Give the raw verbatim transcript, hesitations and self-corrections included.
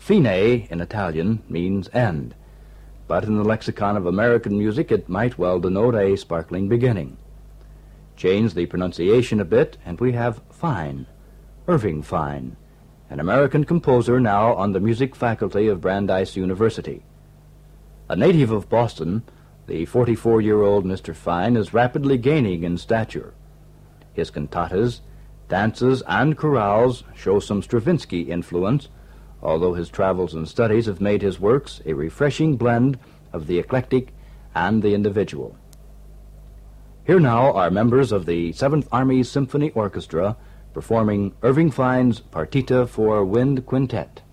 Fine in Italian means end, but in the lexicon of American music it might well denote a sparkling beginning. Change the pronunciation a bit, and we have Fine, Irving Fine, an American composer now on the music faculty of Brandeis University. A native of Boston, the forty-four-year-old Mister Fine is rapidly gaining in stature. His cantatas, dances, and chorales show some Stravinsky influence, although his travels and studies have made his works a refreshing blend of the eclectic and the individual. Here now are members of the Seventh Army Symphony Orchestra performing Irving Fine's Partita for Wind Quintet.